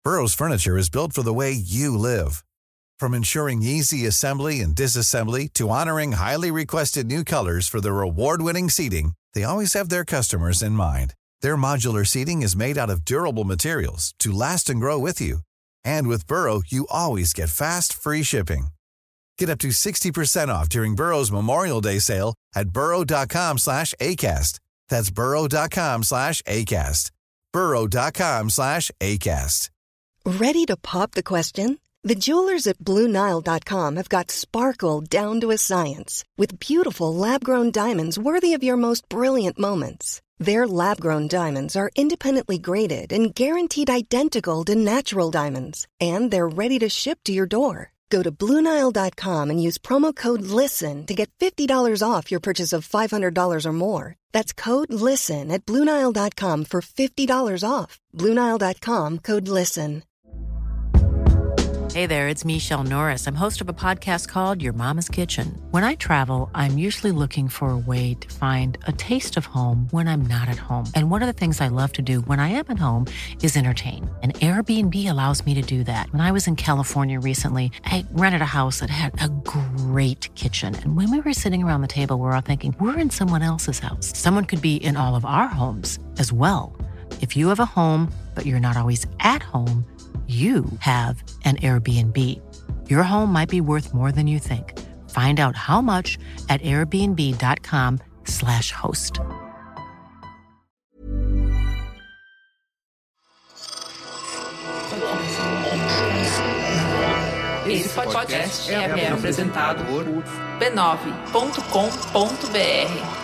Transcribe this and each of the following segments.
Burrow's furniture is built for the way you live. From ensuring easy assembly and disassembly to honoring highly requested new colors for their award-winning seating, they always have their customers in mind. Their modular seating is made out of durable materials to last and grow with you. And with Burrow, you always get fast, free shipping. Get up to 60% off during Burrow's Memorial Day sale at burrow.com/ACAST. That's burrow.com/ACAST. burrow.com/ACAST. Ready to pop the question? The jewelers at BlueNile.com have got sparkle down to a science with beautiful lab-grown diamonds worthy of your most brilliant moments. Their lab-grown diamonds are independently graded and guaranteed identical to natural diamonds, and they're ready to ship to your door. Go to BlueNile.com and use promo code LISTEN to get $50 off your purchase of $500 or more. That's code LISTEN at BlueNile.com for $50 off. BlueNile.com, code LISTEN. Hey there, it's Michelle Norris. I'm host of a podcast called Your Mama's Kitchen. When I travel, I'm usually looking for a way to find a taste of home when I'm not at home. And one of the things I love to do when I am at home is entertain. And Airbnb allows me to do that. When I was in California recently, I rented a house that had a great kitchen. And when we were sitting around the table, we're all thinking, we're in someone else's house. Someone could be in all of our homes as well. If you have a home, but you're not always at home, you have an Airbnb. Your home might be worth more than you think. Find out how much at airbnb.com/host. Esse podcast é apresentado por b9.com.br.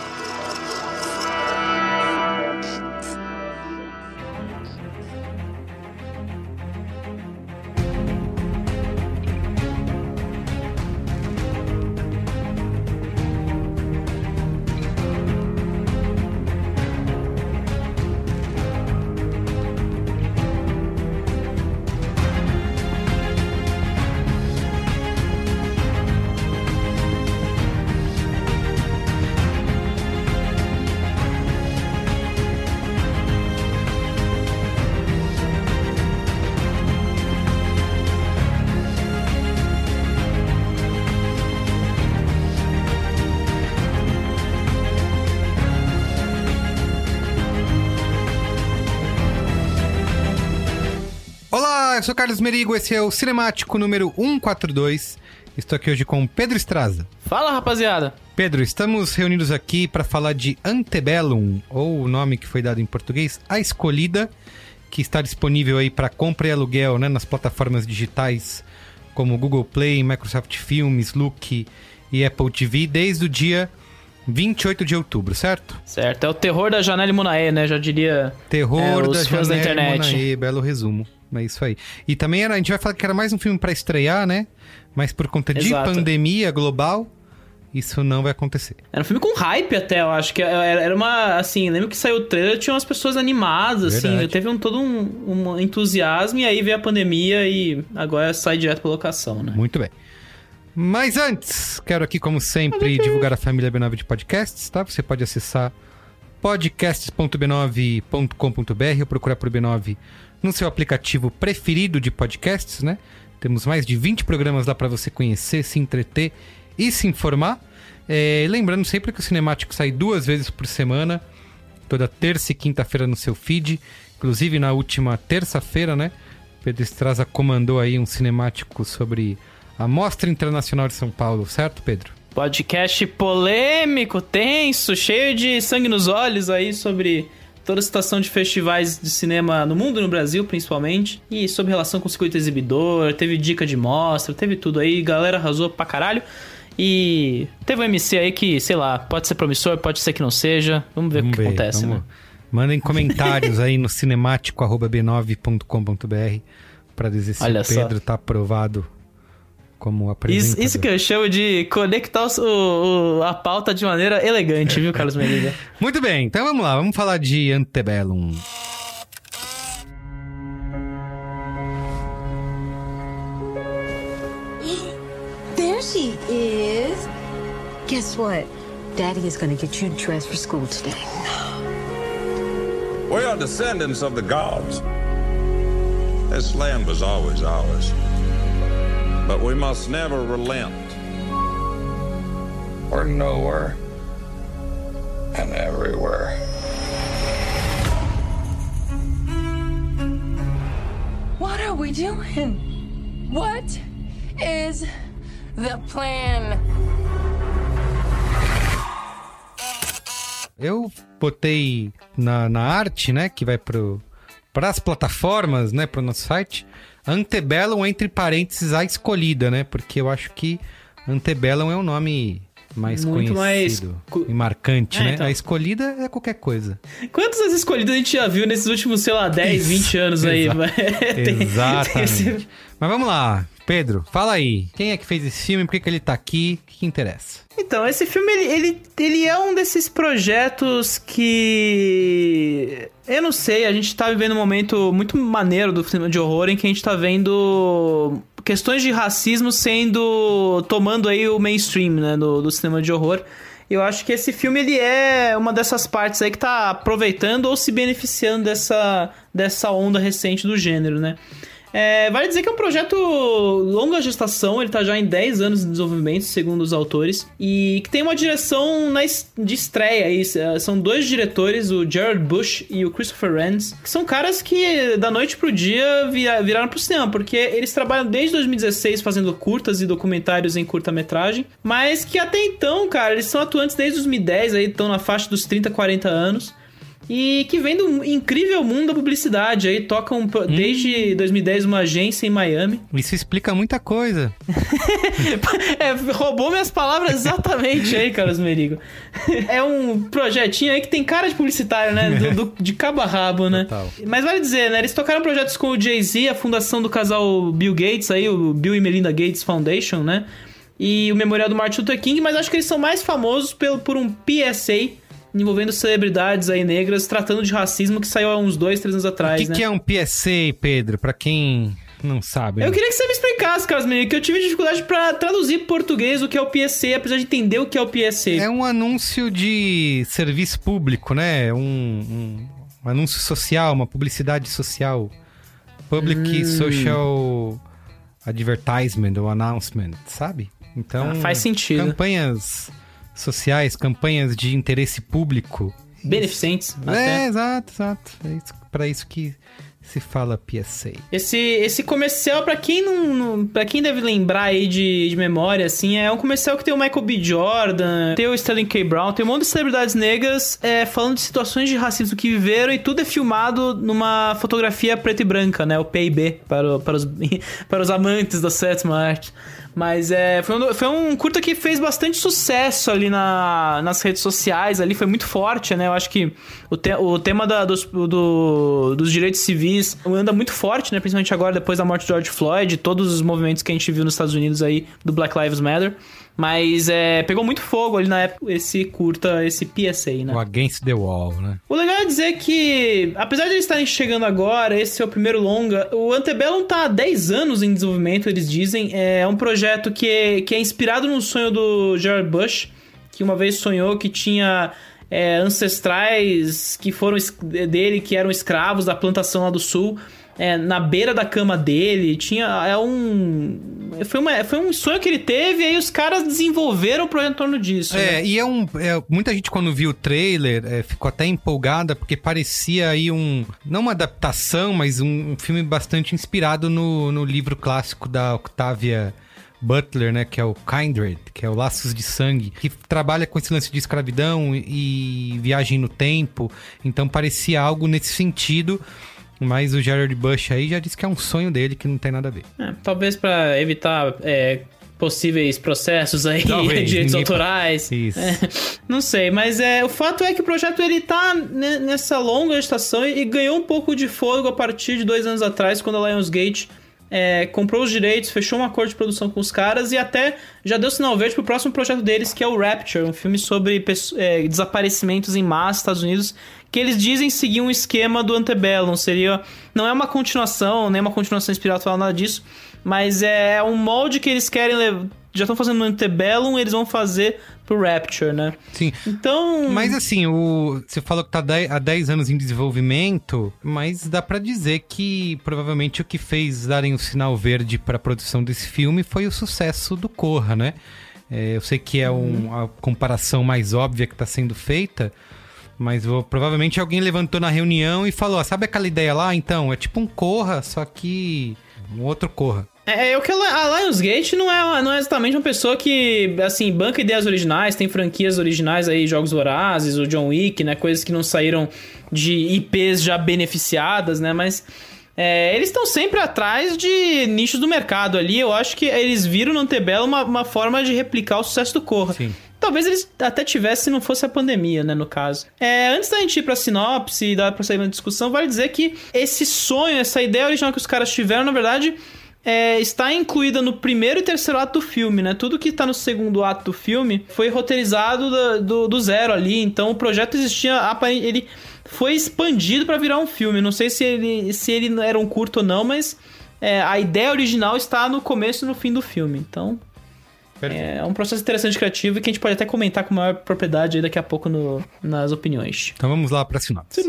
Olá, eu sou Carlos Merigo, esse é o Cinemático número 142. Estou aqui hoje com Pedro Estraza. Fala, rapaziada! Pedro, estamos reunidos aqui para falar de Antebellum, ou o nome que foi dado em português, A Escolhida, que está disponível aí para compra e aluguel, né, nas plataformas digitais como Google Play, Microsoft Filmes, Look e Apple TV desde o dia 28 de outubro, certo? Certo, é o terror da Janelle Monáe, né? Já diria terror os da fãs da Janelle internet. Monáe, belo resumo. É isso aí. E também a gente vai falar que era mais um filme pra estrear, né? Mas por conta de pandemia global, isso não vai acontecer. Era um filme com hype até, eu acho que era uma, assim, lembro que saiu o trailer, tinha umas pessoas animadas, assim, teve todo um entusiasmo, e aí veio a pandemia e agora sai direto pra locação, né? Muito bem. Mas antes, quero aqui, como sempre, divulgar a família B9 de podcasts, tá? Você pode acessar podcasts.b9.com.br ou procurar por B9 no seu aplicativo preferido de podcasts, né? Temos mais de 20 programas lá para você conhecer, se entreter e se informar. Lembrando sempre que o Cinemático sai 2 vezes por semana, toda terça e quinta-feira no seu feed. Inclusive, na última terça-feira, né? Pedro Estraza comandou aí um Cinemático sobre a Mostra Internacional de São Paulo, certo, Pedro? Podcast polêmico, tenso, cheio de sangue nos olhos aí sobre toda a situação de festivais de cinema no mundo e no Brasil, principalmente. E sobre relação com o circuito exibidor, teve dica de mostra, teve tudo aí. Galera arrasou pra caralho. E teve um MC aí que, sei lá, pode ser promissor, pode ser que não seja. Vamos ver o que acontece, né? Mandem comentários aí no cinemático@b9.com.br pra dizer se o Pedro tá aprovado como apresentador. Isso que eu chamo de conectar a pauta de maneira elegante, viu, Carlos Merigo? Muito bem, então vamos lá, vamos falar de Antebellum. There she is. Guess what? Daddy is going to get you dressed for school today. We are descendants of the gods. This land was always ours. But we must never relent. We're nowhere and everywhere. What are we doing? What is the plan? Eu botei na arte, né, que vai para as plataformas, né, pro nosso site, Antebellum, entre parênteses, a escolhida, né, porque eu acho que Antebellum é um nome mais muito conhecido mais e marcante, né? Então. A escolhida é qualquer coisa. Quantas escolhidas a gente já viu nesses últimos, sei lá, 10, 20 anos aí? Exatamente. Mas vamos lá, Pedro, fala aí. Quem é que fez esse filme? Por que ele tá aqui? O que interessa? Então, esse filme, ele é um desses projetos que... Eu não sei, a gente tá vivendo um momento muito maneiro do cinema de horror em que a gente tá vendo questões de racismo tomando aí o mainstream, né, do cinema de horror. Eu acho que esse filme, ele é uma dessas partes aí que tá aproveitando ou se beneficiando dessa onda recente do gênero, né? Vale dizer que é um projeto longa gestação, ele tá já em 10 anos de desenvolvimento, segundo os autores, e que tem uma direção de estreia aí. São 2 diretores, o Jared Bush e o Christopher Renz, que são caras que da noite pro dia viraram pro cinema, porque eles trabalham desde 2016 fazendo curtas e documentários em curta-metragem, mas que até então, cara, eles são atuantes desde 2010, aí estão na faixa dos 30, 40 anos, e que vem do incrível mundo da publicidade. Aí tocam desde 2010 uma agência em Miami. Isso explica muita coisa. Roubou minhas palavras exatamente aí, Carlos Merigo. É um projetinho aí que tem cara de publicitário, né? De cabo a rabo, né? Total. Mas vale dizer, né? Eles tocaram projetos com o Jay-Z, a fundação do casal Bill Gates, aí, o Bill e Melinda Gates Foundation, né? E o Memorial do Martin Luther King, mas acho que eles são mais famosos por um PSA envolvendo celebridades aí negras, tratando de racismo, que saiu há uns 2, 3 anos atrás, O que é um PSA, Pedro? Pra quem não sabe, né? Eu queria que você me explicasse, Carlos Menino, que eu tive dificuldade pra traduzir em português o que é o PSA, apesar de entender o que é o PSA. É um anúncio de serviço público, né? Um anúncio social, uma publicidade social. Public Social Advertisement ou Announcement, sabe? Então, faz sentido. Campanhas sociais, campanhas de interesse público. Beneficentes. Até. Exato. É pra isso que se fala PSA. Esse comercial, pra quem pra quem deve lembrar aí de memória, assim, é um comercial que tem o Michael B. Jordan, tem o Sterling K. Brown, tem um monte de celebridades negras falando de situações de racismo que viveram, e tudo é filmado numa fotografia preta e branca, né? O PIB, para os amantes da sétima arte. Mas foi um curta que fez bastante sucesso ali nas redes sociais, ali foi muito forte, né? Eu acho que o tema dos direitos civis anda muito forte, né? Principalmente agora, depois da morte de George Floyd, todos os movimentos que a gente viu nos Estados Unidos aí, do Black Lives Matter. Mas pegou muito fogo ali na época, esse curta, esse PSA, né? O Against the Wall, né? O legal é dizer que, apesar de eles estarem chegando agora, esse é o primeiro longa, o Antebellum tá há 10 anos em desenvolvimento, eles dizem. É um projeto que é inspirado no sonho do Jared Bush, que uma vez sonhou que tinha ancestrais que foram dele, que eram escravos da plantação lá do sul, na beira da cama dele. Foi um sonho que ele teve, e aí os caras desenvolveram o projeto em torno disso. Né? E muita gente, quando viu o trailer, ficou até empolgada, porque parecia aí não uma adaptação, mas um filme bastante inspirado no livro clássico da Octavia Butler, né, que é o Kindred, que é o Laços de Sangue, que trabalha com esse lance de escravidão e viagem no tempo. Então parecia algo nesse sentido. Mas o Jared Bush aí já disse que é um sonho dele, que não tem nada a ver. Talvez para evitar possíveis processos aí, direitos autorais. Isso. Não sei, mas o fato é que o projeto ele tá nessa longa gestação e ganhou um pouco de fôlego a partir de 2 anos atrás, quando a Lionsgate comprou os direitos, fechou um acordo de produção com os caras e até já deu sinal verde pro próximo projeto deles, que é o Rapture, um filme sobre desaparecimentos em massa nos Estados Unidos, que eles dizem seguir um esquema do Antebellum. Não é uma continuação, nem uma continuação espiritual, nada disso, mas é um molde que eles querem já estão fazendo no Antebellum, eles vão fazer pro Rapture, né? Sim. Então... Mas assim, você falou que tá há 10 anos em desenvolvimento, mas dá pra dizer que provavelmente o que fez darem o sinal verde pra produção desse filme foi o sucesso do Corra, né? Eu sei que é a comparação mais óbvia que tá sendo feita, mas provavelmente alguém levantou na reunião e falou, sabe aquela ideia lá? Então, é tipo um Corra, só que um outro Corra. O que a Lionsgate não é exatamente uma pessoa que, assim, banca ideias originais, tem franquias originais aí, Jogos Vorazes, o John Wick, né? Coisas que não saíram de IPs já beneficiadas, né? Mas eles estão sempre atrás de nichos do mercado ali. Eu acho que eles viram no Antebellum uma forma de replicar o sucesso do Corra. Sim. Talvez eles até tivessem se não fosse a pandemia, né, no caso. Antes da gente ir pra sinopse e dar prosseguimento da discussão, vale dizer que esse sonho, essa ideia original que os caras tiveram, na verdade... está incluída no primeiro e terceiro ato do filme, né? Tudo que tá no segundo ato do filme foi roteirizado do zero ali. Então o projeto existia, ele foi expandido pra virar um filme. Não sei se ele era um curto ou não, mas a ideia original está no começo e no fim do filme. Então é um processo interessante criativo e que a gente pode até comentar com maior propriedade aí daqui a pouco nas opiniões. Então vamos lá pra sinopse.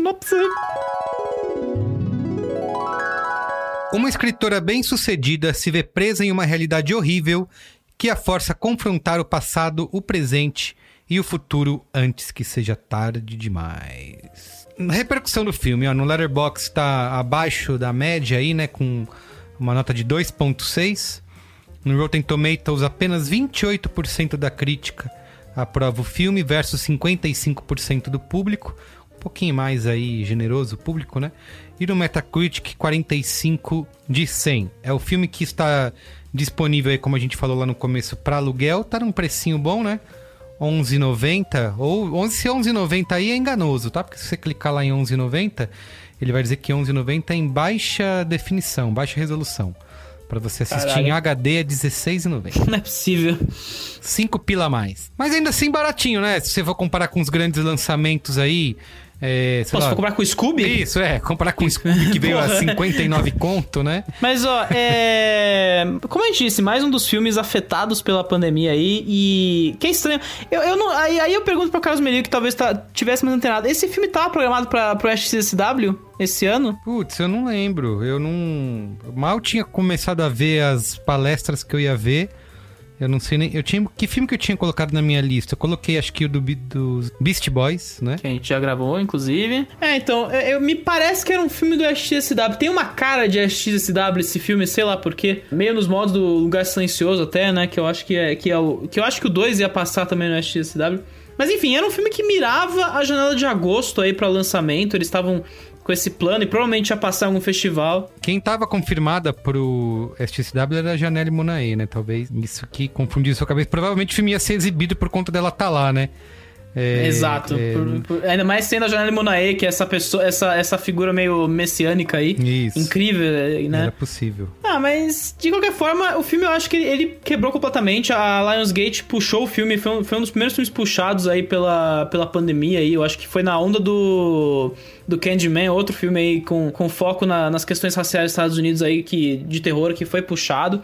Uma escritora bem-sucedida se vê presa em uma realidade horrível que a força a confrontar o passado, o presente e o futuro antes que seja tarde demais. A repercussão do filme, no Letterboxd está abaixo da média aí, né, com uma nota de 2.6. No Rotten Tomatoes, apenas 28% da crítica aprova o filme versus 55% do público. Um pouquinho mais aí generoso o público, né? E no Metacritic, 45 de 100. É o filme que está disponível aí, como a gente falou lá no começo, para aluguel. Tá num precinho bom, né? R$11,90. Ou se é R$11,90 aí é enganoso, tá? Porque se você clicar lá em R$11,90, ele vai dizer que R$11,90 é em baixa definição, baixa resolução. Pra você assistir em HD é R$16,90. Não é possível. 5 pila a mais. Mas ainda assim baratinho, né? Se você for comparar com os grandes lançamentos aí... Se for comprar com o Scooby? Isso, comparar com o Scooby que veio a 59 conto, né? Mas, como a gente disse, mais um dos filmes afetados pela pandemia aí, e que é estranho. Aí eu pergunto pro Carlos Merigo, que talvez tivesse mais antenado, esse filme tava programado pro SXSW esse ano? Putz, eu não lembro. Eu mal tinha começado a ver as palestras que eu ia ver. Eu não sei nem... Que filme que eu tinha colocado na minha lista? Eu coloquei, acho que o dos Beast Boys, né? Que a gente já gravou, inclusive. Então, me parece que era um filme do SXSW. Tem uma cara de SXSW esse filme, sei lá por quê. Meio nos modos do Lugar Silencioso até, né? Que eu acho que eu acho que o 2 ia passar também no SXSW. Mas enfim, era um filme que mirava a janela de agosto aí pra lançamento. Eles estavam com esse plano e provavelmente ia passar em algum festival. Quem tava confirmada pro SXSW era a Janelle Monáe, né? Talvez isso que confundiu sua cabeça. Provavelmente o filme ia ser exibido por conta dela estar lá, né? Exato. Ainda mais sendo a Janelle Monáe, que é essa pessoa, essa figura meio messiânica aí. Isso. Incrível, né? Era possível. Mas de qualquer forma, o filme eu acho que ele quebrou completamente. A Lionsgate puxou o filme, foi um dos primeiros filmes puxados aí pela pandemia aí. Eu acho que foi na onda do Candyman, outro filme aí com foco nas questões raciais dos Estados Unidos aí, de terror, que foi puxado.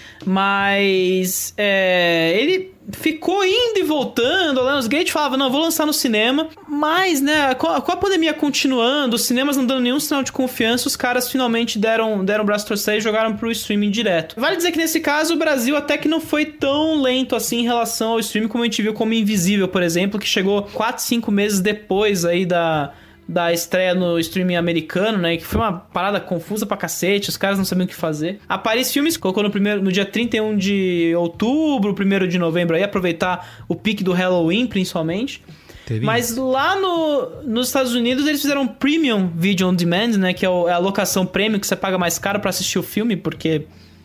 Mas ele ficou indo e voltando. A Lionsgate falava, não, vou lançar no cinema. Mas, né, com a pandemia continuando, os cinemas não dando nenhum sinal de confiança, os caras finalmente deram o braço a torcer e jogaram pro streaming direto. Vale dizer que nesse caso o Brasil até que não foi tão lento assim em relação ao streaming como a gente viu como Invisível, por exemplo, que chegou 4, 5 meses depois aí da estreia no streaming americano, né? Que foi uma parada confusa pra cacete, os caras não sabiam o que fazer. A Paris Filmes colocou no dia 31 de outubro, 1º de novembro, aí aproveitar o pique do Halloween, principalmente. Mas lá nos Estados Unidos eles fizeram um Premium Video On Demand, né? Que é a locação premium, que você paga mais caro pra assistir o filme, porque...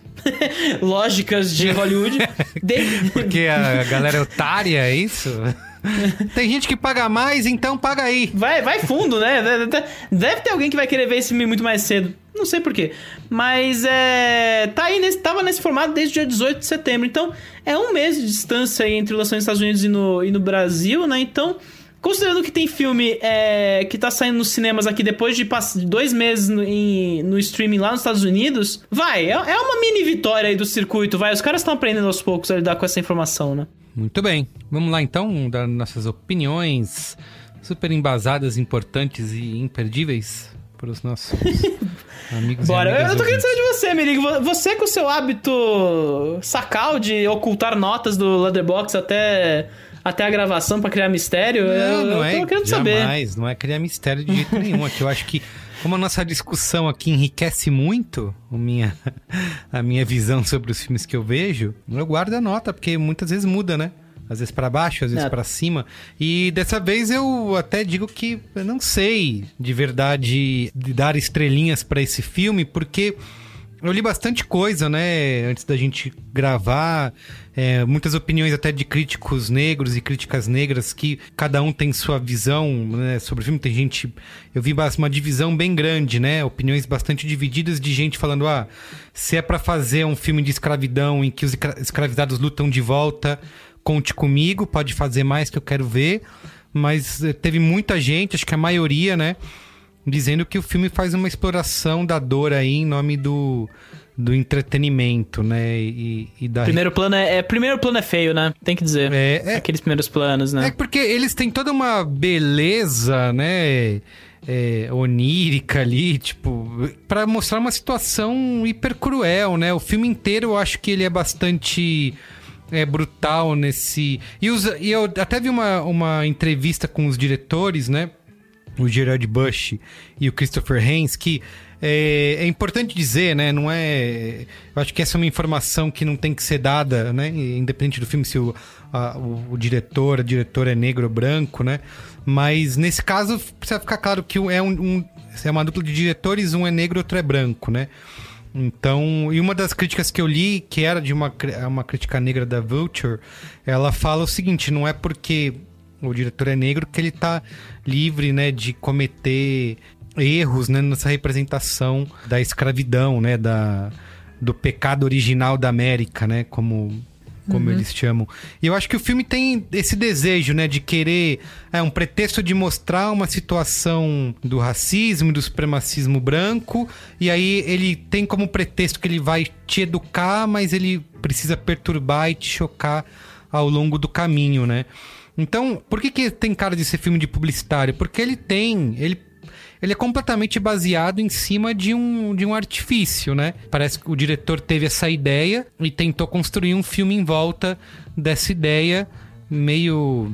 lógicas de Hollywood. Porque a galera é otária, é isso? Tem gente que paga mais, então paga aí. Vai fundo, né? Deve ter alguém que vai querer ver esse filme muito mais cedo. Não sei porquê. Mas tava nesse formato desde o dia 18 de setembro. Então, é um mês de distância aí entre o lançamento nos Estados Unidos e no Brasil, né? Então, Considerando que tem filme que tá saindo nos cinemas aqui depois de 2 meses no streaming lá nos Estados Unidos, é uma mini vitória aí do circuito, Os caras estão aprendendo aos poucos a lidar com essa informação, né? Muito bem. Vamos lá, então, dar nossas opiniões super embasadas, importantes e imperdíveis para os nossos amigos. Bora, e amigas eu tô querendo ouvintes. saber de você, Merigo. Você com o seu hábito sacal de ocultar notas do Letterboxd até a gravação pra criar mistério, eu tô querendo saber. Jamais, não é criar mistério de jeito nenhum. Aqui eu acho que, como a nossa discussão aqui enriquece muito a minha visão sobre os filmes que eu vejo, eu guardo a nota, porque muitas vezes muda, né? Às vezes pra baixo, às vezes pra cima. E dessa vez eu até digo que eu não sei de verdade dar estrelinhas pra esse filme, porque eu li bastante coisa, né, antes da gente gravar, muitas opiniões até de críticos negros e críticas negras, que cada um tem sua visão, né, sobre o filme. Tem gente... Eu vi uma divisão bem grande, né, opiniões bastante divididas de gente falando, se é pra fazer um filme de escravidão em que os escravizados lutam de volta, conte comigo, pode fazer mais que eu quero ver. Mas teve muita gente, acho que a maioria, né, dizendo que o filme faz uma exploração da dor aí em nome do entretenimento, né? E da... Primeiro plano é feio, né? Tem que dizer. Aqueles primeiros planos, né? É porque eles têm toda uma beleza, né? Onírica ali, tipo, pra mostrar uma situação hiper cruel, né? O filme inteiro eu acho que ele é bastante... brutal nesse... E eu até vi uma entrevista com os diretores, né? O Gerard Bush e o Christopher Haynes, que é importante dizer, né? Não é... Eu acho que essa é uma informação que não tem que ser dada, né? Independente do filme, se o a diretora é negro ou branco, né? Mas nesse caso precisa ficar claro que é uma dupla de diretores, um é negro e outro é branco, né? Então, e uma das críticas que eu li, que era de uma crítica negra da Vulture, ela fala o seguinte: não é porque o diretor é negro que ele tá livre, né, de cometer erros, né, nessa representação da escravidão, né, do pecado original da América, né, como eles chamam. E eu acho que o filme tem esse desejo, né, de querer um pretexto de mostrar uma situação do racismo e do supremacismo branco, e aí ele tem como pretexto que ele vai te educar, mas ele precisa perturbar e te chocar ao longo do caminho, né? Então, por que tem cara de ser filme de publicitário? Porque ele é completamente baseado em cima de um artifício, né? Parece que o diretor teve essa ideia e tentou construir um filme em volta dessa ideia, meio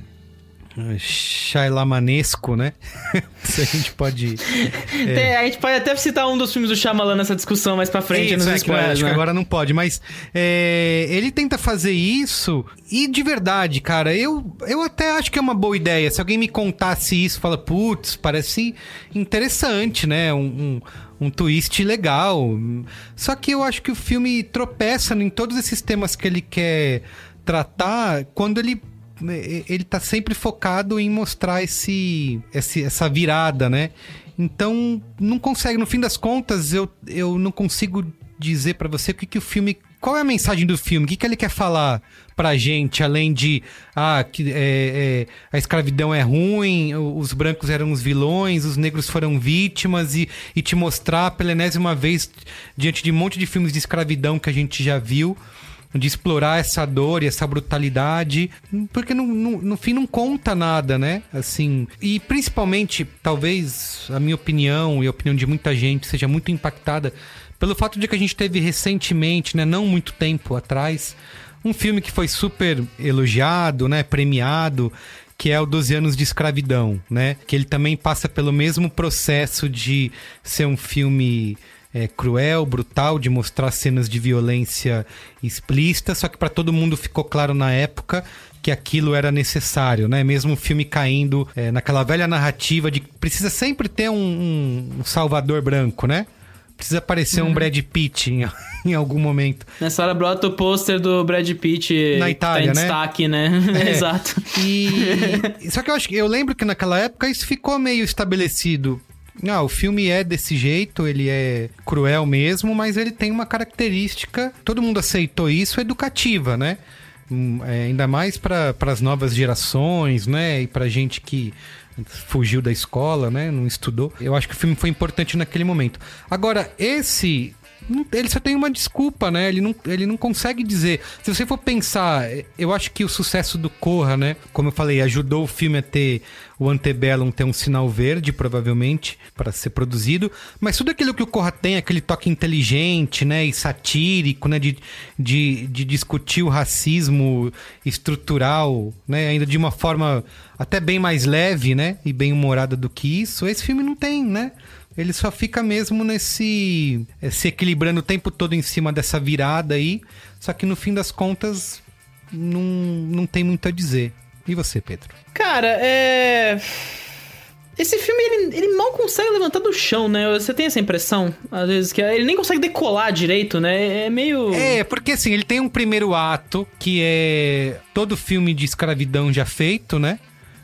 Shyamanesco, né? Se a gente pode... A gente pode até citar um dos filmes do Shyamalan nessa discussão mais pra frente. Isso, nos spoilers, acho né? que agora não pode, mas ele tenta fazer isso e de verdade, cara, eu até acho que é uma boa ideia. Se alguém me contasse isso, fala, putz, parece interessante, né? Um twist legal. Só que eu acho que o filme tropeça em todos esses temas que ele quer tratar quando ele tá sempre focado em mostrar essa virada, né? Então, não consegue. No fim das contas, eu não consigo dizer pra você o filme... Qual é a mensagem do filme? O que ele quer falar pra gente? Além de... que a escravidão é ruim, os brancos eram os vilões, os negros foram vítimas, e te mostrar pela enésima vez, diante de um monte de filmes de escravidão que a gente já viu, de explorar essa dor e essa brutalidade, porque no fim não conta nada, né? Assim, e principalmente, talvez a minha opinião e a opinião de muita gente seja muito impactada pelo fato de que a gente teve recentemente, né, não muito tempo atrás, um filme que foi super elogiado, né, premiado, que é o 12 Anos de Escravidão, né? Que ele também passa pelo mesmo processo de ser um filme... cruel, brutal, de mostrar cenas de violência explícita, só que para todo mundo ficou claro na época que aquilo era necessário, né? Mesmo o filme caindo naquela velha narrativa de que precisa sempre ter um salvador branco, né? Precisa aparecer um Brad Pitt em algum momento. Nessa hora brota o pôster do Brad Pitt na Itália, tá em destaque, né? Exato. Só que eu lembro que naquela época isso ficou meio estabelecido. O filme é desse jeito, ele é cruel mesmo, mas ele tem uma característica, todo mundo aceitou isso, educativa, né? Ainda mais para as novas gerações, né? E pra gente que fugiu da escola, né? Não estudou. Eu acho que o filme foi importante naquele momento. Agora, ele só tem uma desculpa, né? Ele não consegue dizer. Se você for pensar, eu acho que o sucesso do Corra, né? Como eu falei, ajudou o filme a ter o Antebellum, ter um sinal verde, provavelmente, para ser produzido. Mas tudo aquilo que o Corra tem, aquele toque inteligente, né? E satírico, né? De discutir o racismo estrutural, né? Ainda de uma forma até bem mais leve, né? E bem humorada do que isso. Esse filme não tem, né? Ele só fica mesmo se equilibrando o tempo todo em cima dessa virada aí. Só que no fim das contas, não tem muito a dizer. E você, Pedro? Cara, esse filme, ele mal consegue levantar do chão, né? Você tem essa impressão, às vezes, que ele nem consegue decolar direito, né? É meio... porque assim, ele tem um primeiro ato, que é todo filme de escravidão já feito, né?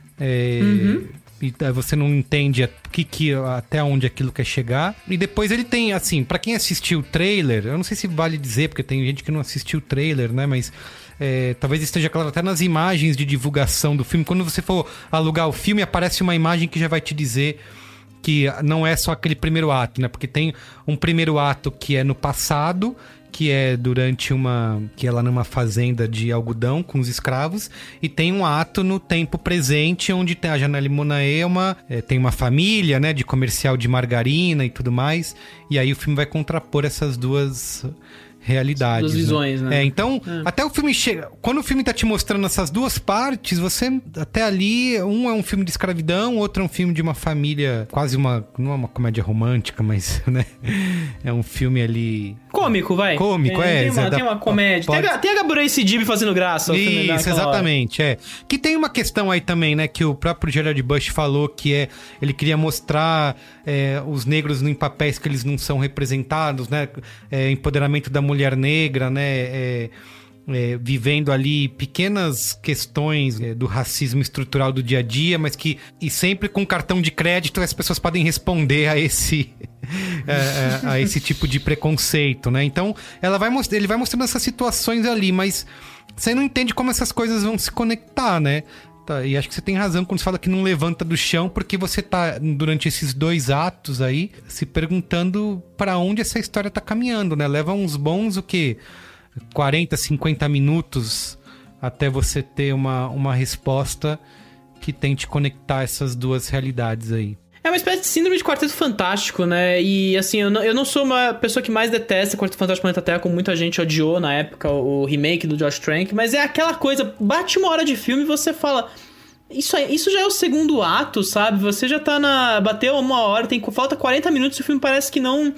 E você não entende até onde aquilo quer chegar. E depois ele tem, assim, pra quem assistiu o trailer, eu não sei se vale dizer, porque tem gente que não assistiu o trailer, né? Mas talvez esteja claro até nas imagens de divulgação do filme. Quando você for alugar o filme, aparece uma imagem que já vai te dizer que não é só aquele primeiro ato, né? Porque tem um primeiro ato que é no passado, que é durante que é lá numa fazenda de algodão com os escravos, e tem um ato no tempo presente, onde tem a Janelle Monáe tem uma família, né, de comercial de margarina e tudo mais, e aí o filme vai contrapor essas duas realidades. Duas visões, né? Então, até o filme chega... Quando o filme tá te mostrando essas duas partes, você... Até ali, um é um filme de escravidão, outro é um filme de uma família... Quase uma... Não é uma comédia romântica, mas, né? É um filme ali... Cômico, vai. Cômico, Tem uma comédia. Tem a Gabriel Sidibe fazendo graça. Isso, exatamente, Que tem uma questão aí também, né? Que o próprio Gerard Bush falou, que ele queria mostrar os negros em papéis que eles não são representados, né? Empoderamento da mulher negra, né? Vivendo ali pequenas questões do racismo estrutural do dia a dia, mas e sempre com cartão de crédito as pessoas podem responder a esse tipo de preconceito, né? Então ele vai mostrando essas situações ali, mas você não entende como essas coisas vão se conectar, né? E acho que você tem razão quando você fala que não levanta do chão, porque você tá, durante esses 2 atos aí, se perguntando para onde essa história tá caminhando, né? Leva uns bons, 40, 50 minutos até você ter uma resposta que tente conectar essas duas realidades aí. É uma espécie de síndrome de Quarteto Fantástico, né? E assim, eu não sou uma pessoa que mais detesta Quarteto Fantástico Planeta Terra, como muita gente odiou na época, o remake do Josh Trank, mas é aquela coisa, bate uma hora de filme e você fala... Isso já é o segundo ato, sabe? Você já tá bateu uma hora, falta 40 minutos e o filme parece que não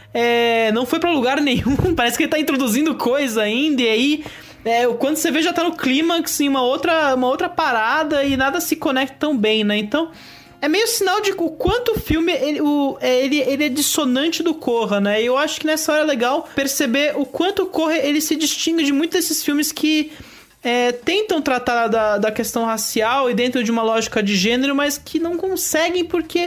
foi pra lugar nenhum. Parece que ele tá introduzindo coisa ainda. E aí, quando você vê, já tá no clímax em uma outra parada e nada se conecta tão bem, né? Então, é meio sinal de o quanto o filme ele é dissonante do Corra, né? E eu acho que nessa hora é legal perceber o quanto o Corra ele se distingue de muitos desses filmes que... tentam tratar da questão racial e dentro de uma lógica de gênero, mas que não conseguem porque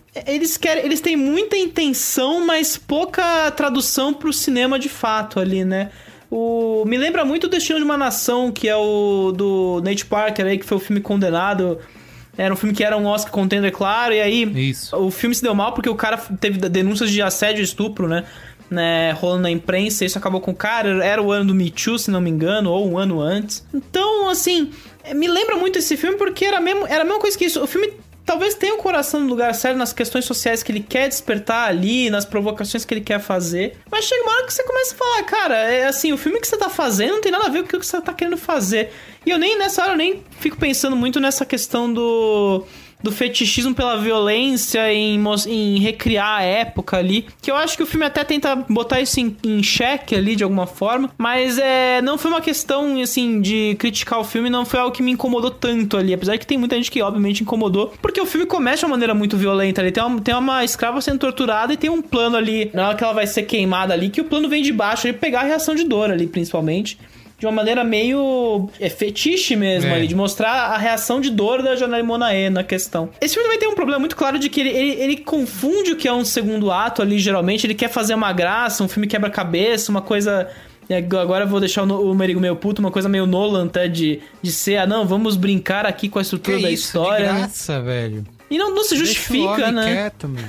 eles têm muita intenção, mas pouca tradução pro cinema de fato ali, né? Me lembra muito o Destino de uma Nação, que é o do Nate Parker aí, que foi o filme condenado. Era um filme que era um Oscar contender, claro, e aí o filme se deu mal porque o cara teve denúncias de assédio e estupro, né, rolando na imprensa, isso acabou com o cara, era o ano do Me Too, se não me engano, ou um ano antes. Então, assim, me lembra muito esse filme porque era a mesma coisa que isso. O filme talvez tenha o coração no lugar certo nas questões sociais que ele quer despertar ali, nas provocações que ele quer fazer, mas chega uma hora que você começa a falar, cara, assim, o filme que você tá fazendo não tem nada a ver com o que você tá querendo fazer. E nessa hora eu nem fico pensando muito nessa questão do fetichismo pela violência, em recriar a época ali, que eu acho que o filme até tenta botar isso em xeque ali de alguma forma, mas não foi uma questão, assim, de criticar o filme, não foi algo que me incomodou tanto ali, apesar que tem muita gente que obviamente incomodou, porque o filme começa de uma maneira muito violenta ali, tem uma escrava sendo torturada e tem um plano ali, na hora que ela vai ser queimada ali, que o plano vem de baixo, ele pegar a reação de dor ali, principalmente, de uma maneira meio fetiche mesmo ali, de mostrar a reação de dor da Janelle Monáe na questão. Esse filme também tem um problema muito claro de que ele confunde o que é um segundo ato ali, geralmente, ele quer fazer uma graça, um filme quebra-cabeça, uma coisa E agora eu vou deixar o Merigo meio puto, uma coisa meio Nolan até de ser, não, vamos brincar aqui com a estrutura da história. De graça, velho. E não se justifica, deixa o né? Quieto, mano.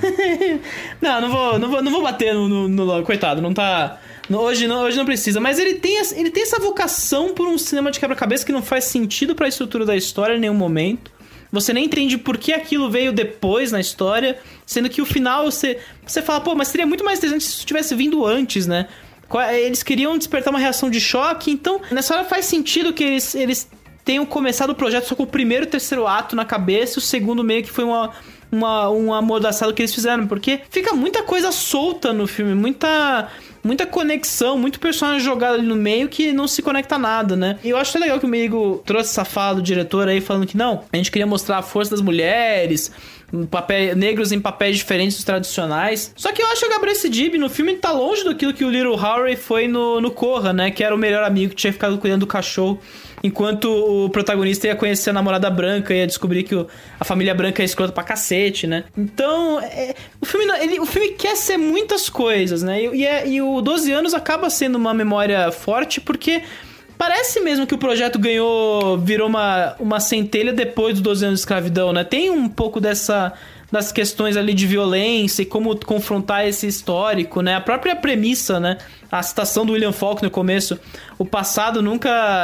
não vou bater no coitado, não tá... Hoje não precisa, mas ele tem essa vocação por um cinema de quebra-cabeça que não faz sentido pra estrutura da história em nenhum momento. Você nem entende por que aquilo veio depois na história, sendo que o final você fala, pô, mas seria muito mais interessante se isso tivesse vindo antes, né? Eles queriam despertar uma reação de choque, então nessa hora faz sentido que eles tenham começado o projeto só com o primeiro e o terceiro ato na cabeça, e o segundo meio que foi um amordaçado que eles fizeram, porque fica muita coisa solta no filme, muita conexão, muito personagem jogado ali no meio que não se conecta a nada, né? E eu acho legal que o Merigo trouxe essa fala do diretor aí, falando que não, a gente queria mostrar a força das mulheres, negros em papéis diferentes dos tradicionais. Só que eu acho que o Gabriel Sidibe no filme tá longe daquilo que o Little Howery foi no Corra, né? Que era o melhor amigo que tinha ficado cuidando do cachorro, enquanto o protagonista ia conhecer a namorada branca, ia descobrir que a família branca é escrota pra cacete, né? Então, o filme quer ser muitas coisas, né? E o 12 anos acaba sendo uma memória forte, porque parece mesmo que o projeto virou uma centelha depois dos 12 anos de escravidão, né? Tem um pouco das questões ali de violência e como confrontar esse histórico, né? A própria premissa, né? A citação do William Faulkner no começo, o passado nunca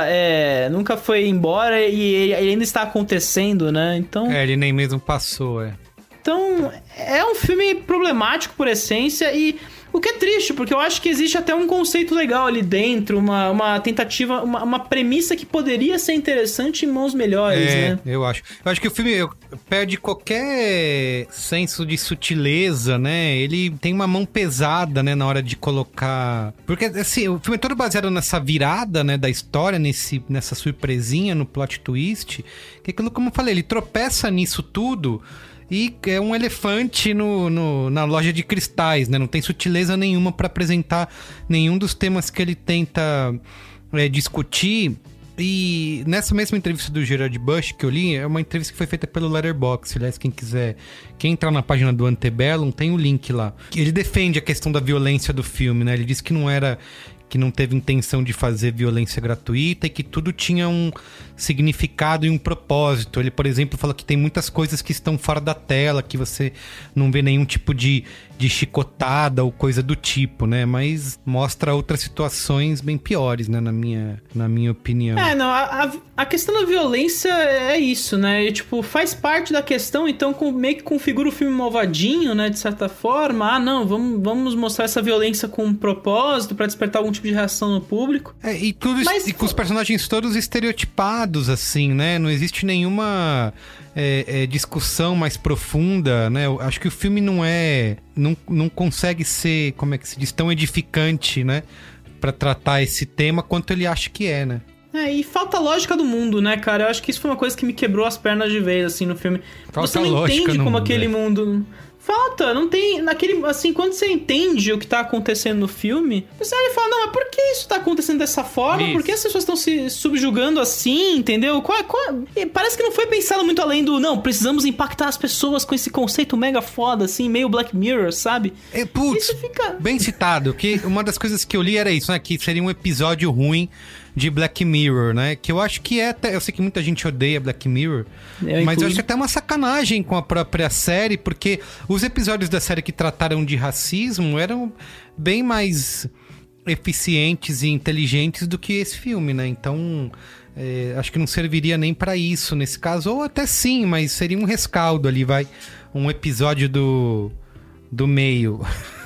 foi embora e ele ainda está acontecendo, né? Então... ele nem mesmo passou, Então, é um filme problemático por essência e... O que é triste, porque eu acho que existe até um conceito legal ali dentro, uma tentativa, uma premissa que poderia ser interessante em mãos melhores, né? Eu acho que o filme perde qualquer senso de sutileza, né? Ele tem uma mão pesada, né, na hora de colocar... Porque, assim, o filme é todo baseado nessa virada, né, da história, nessa surpresinha, no plot twist, que aquilo, como eu falei, ele tropeça nisso tudo... E é um elefante na loja de cristais, né? Não tem sutileza nenhuma para apresentar nenhum dos temas que ele tenta discutir. E nessa mesma entrevista do Gerard Bush que eu li, é uma entrevista que foi feita pelo Letterboxd. Aliás, quem entrar na página do Antebellum, tem o link lá. Ele defende a questão da violência do filme, né? Ele disse que não teve intenção de fazer violência gratuita e que tudo tinha um significado e um propósito. Ele, por exemplo, fala que tem muitas coisas que estão fora da tela, que você não vê nenhum tipo de chicotada ou coisa do tipo, né? Mas mostra outras situações bem piores, né? Na minha opinião. A questão da violência é isso, né? E, tipo, faz parte da questão, então meio que configura o filme malvadinho, né? De certa forma. Vamos mostrar essa violência com um propósito pra despertar algum tipo de reação no público. E com os personagens todos estereotipados, assim, né? Não existe nenhuma discussão mais profunda, né? Eu acho que o filme não consegue ser, como é que se diz, tão edificante, né? Pra tratar esse tema quanto ele acha que é, né? E falta a lógica do mundo, né, cara? Eu acho que isso foi uma coisa que me quebrou as pernas de vez, assim, no filme. Você não entende como aquele mundo... Falta, não tem... Assim, quando você entende o que tá acontecendo no filme, você olha e fala, não, mas por que isso tá acontecendo dessa forma? Isso. Por que as pessoas estão se subjugando assim, entendeu? Parece que não foi pensado muito além do, não, precisamos impactar as pessoas com esse conceito mega foda, assim, meio Black Mirror, sabe? Isso fica... Bem citado, que uma das coisas que eu li era isso, né? Que seria um episódio ruim de Black Mirror, né? Que eu acho que eu sei que muita gente odeia Black Mirror, mas eu acho que até uma sacanagem com a própria série, porque os episódios da série que trataram de racismo eram bem mais eficientes e inteligentes do que esse filme, né? Então, acho que não serviria nem pra isso nesse caso, ou até sim, mas seria um rescaldo ali, um episódio do meio...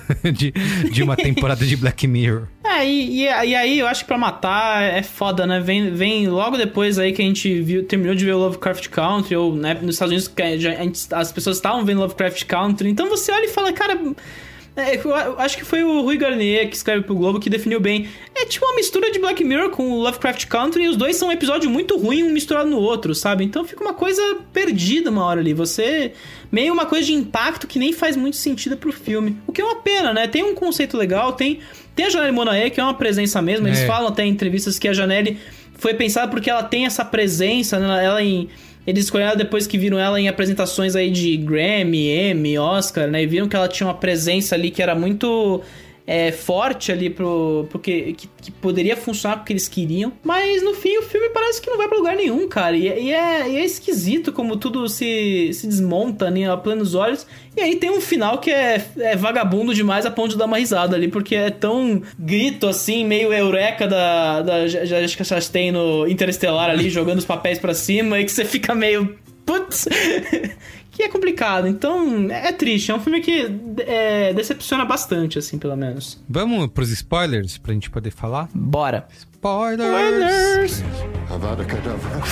de uma temporada de Black Mirror. E aí eu acho que pra matar é foda, né? Vem logo depois aí que a gente terminou de ver o Lovecraft Country, ou, né, nos Estados Unidos as pessoas estavam vendo Lovecraft Country, então você olha e fala, cara... eu acho que foi o Rui Garnier que escreve pro Globo que definiu bem. É tipo uma mistura de Black Mirror com Lovecraft Country, e os dois são um episódio muito ruim, um misturado no outro, sabe? Então fica uma coisa perdida uma hora ali. Meio uma coisa de impacto que nem faz muito sentido pro filme. O que é uma pena, né? Tem um conceito legal, tem a Janelle Monáe, que é uma presença mesmo. Eles falam até em entrevistas que a Janelle foi pensada porque ela tem essa presença, né? Eles escolheram depois que viram ela em apresentações aí de Grammy, Emmy, Oscar, né? E viram que ela tinha uma presença ali que era muito forte ali porque que poderia funcionar porque eles queriam. Mas no fim o filme parece que não vai pra lugar nenhum, cara. E é esquisito como tudo se desmonta, né, a plenos olhos. E aí tem um final que é vagabundo demais a ponto de dar uma risada ali, porque é tão grito assim, meio eureka da Jessica Chastain no Interestelar ali, jogando os papéis pra cima, e que você fica meio... Putz... que é complicado. Então, é triste. É um filme que decepciona bastante, assim, pelo menos. Vamos pros spoilers pra gente poder falar? Bora. Spoilers! Avada Kedavra.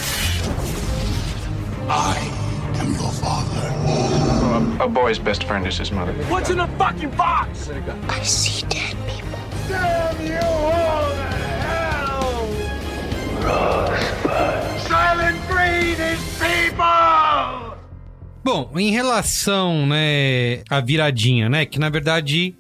I am your father. A boy's best friend is his mother. What's in the fucking box? I see dead people. Damn you all to hell! Rosebud. Silent Breed is people! Bom, em relação, né, à viradinha, né, que na verdade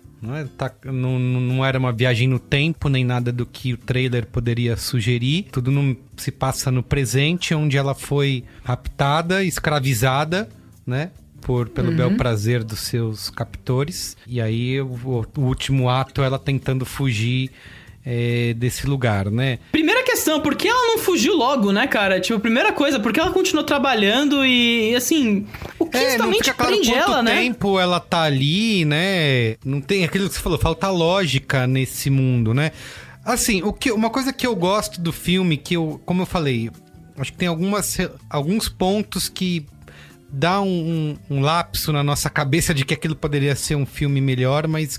não era uma viagem no tempo, nem nada do que o trailer poderia sugerir. Tudo não se passa no presente, onde ela foi raptada, escravizada, né, pelo bel prazer dos seus captores. E aí o último ato ela tentando fugir desse lugar, né? Primeira questão, por que ela não fugiu logo, né, cara? Tipo, primeira coisa, por que ela continuou trabalhando e assim, o que exatamente prende ela, né? Quanto tempo ela tá ali, né? Não tem aquilo que você falou, falta lógica nesse mundo, né? Assim, uma coisa que eu gosto do filme, como eu falei, acho que tem alguns pontos que dá um lapso na nossa cabeça de que aquilo poderia ser um filme melhor, mas